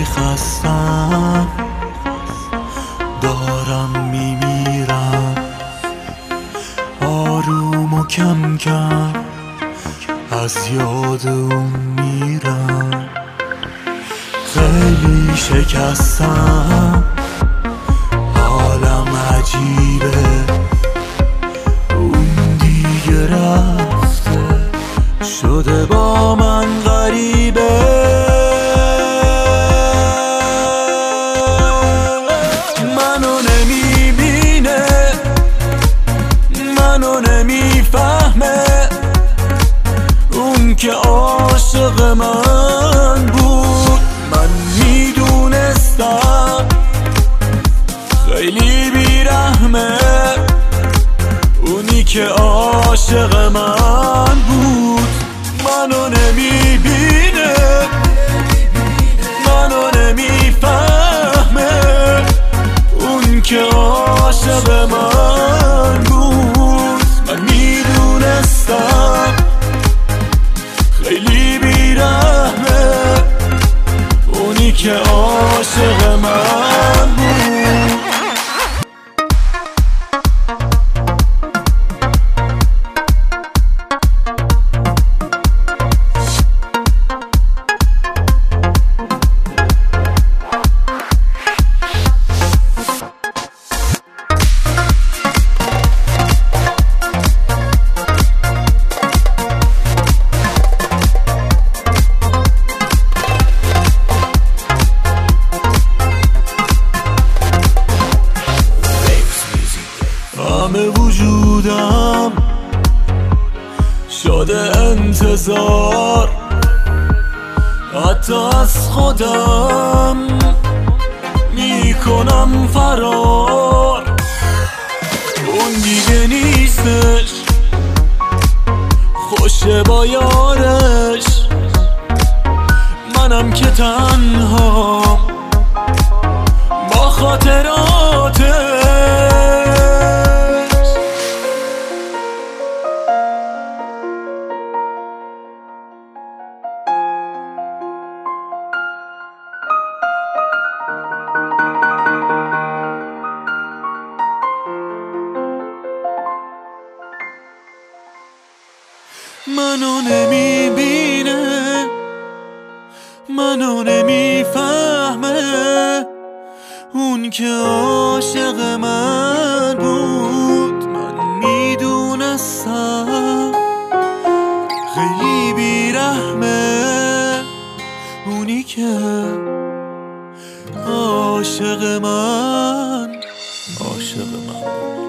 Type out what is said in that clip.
خستم، دارم میمیرم آروم و کم کم از یاد اون میرم. خیلی شکستم، حالم عجیبه، اون دیگه رفته شده با من غریبه. منو نمیبینه، منو نمیفهمه، اون که عاشق من بود. من میدونستم خیلی بیرحمه، اونی که عاشق من بود. منو نمیبینه، منو نمیفهمه، اون که عاشق من بود. من میدونستم خیلی بیرحمه، اونی که عاشق من بود. همه وجودم شده انتظار، حتی از خودم میکنم فرار. اون دیگه نیستش، خوشه با یارش، منم که تنهام با خاطراتش. منو نمیبینه، منو نمیفهمه، اون که عاشق من بود. من میدونستم خیلی بیرحمه، اونی که عاشق من بود.